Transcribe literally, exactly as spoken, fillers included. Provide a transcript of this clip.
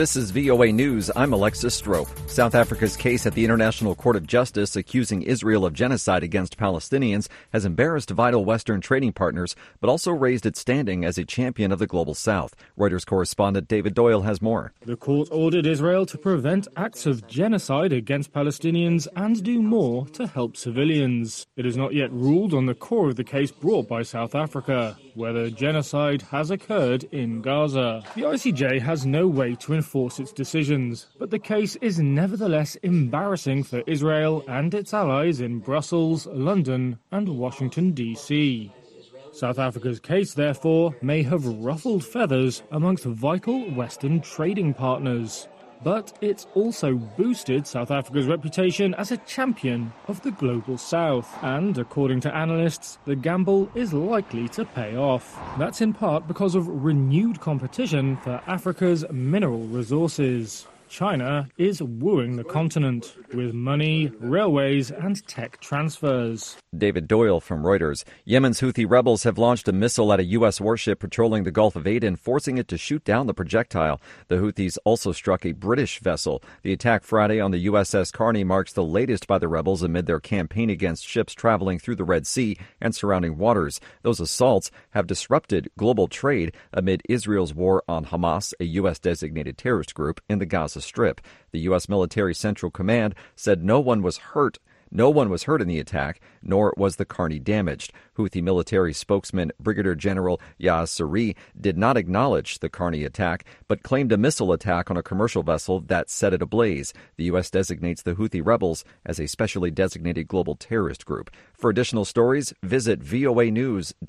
This is V O A News. I'm Alexis Strope. South Africa's case at the International Court of Justice accusing Israel of genocide against Palestinians has embarrassed vital Western trading partners, but also raised its standing as a champion of the Global South. Reuters correspondent David Doyle has more. The court ordered Israel to prevent acts of genocide against Palestinians and do more to help civilians. It has not yet ruled on the core of the case brought by South Africa, whether genocide has occurred in Gaza. The I C J has no way to enforce its decisions, but the case is nevertheless embarrassing for Israel and its allies in Brussels, London and Washington, D C South Africa's case, therefore, may have ruffled feathers amongst vital Western trading partners. But it's also boosted South Africa's reputation as a champion of the Global South. And, according to analysts, the gamble is likely to pay off. That's in part because of renewed competition for Africa's mineral resources. China is wooing the continent with money, railways and tech transfers. David Doyle from Reuters. Yemen's Houthi rebels have launched a missile at a U S warship patrolling the Gulf of Aden, forcing it to shoot down the projectile. The Houthis also struck a British vessel. The attack Friday on the U S S Carney marks the latest by the rebels amid their campaign against ships traveling through the Red Sea and surrounding waters. Those assaults have disrupted global trade amid Israel's war on Hamas, a U S-designated terrorist group in the Gaza Strip. The U S Military Central Command said no one was hurt. No one was hurt in the attack, nor was the Carney damaged. Houthi military spokesman Brigadier General Yahya Saree did not acknowledge the Carney attack, but claimed a missile attack on a commercial vessel that set it ablaze. The U S designates the Houthi rebels as a specially designated global terrorist group. For additional stories, visit V O A News dot com.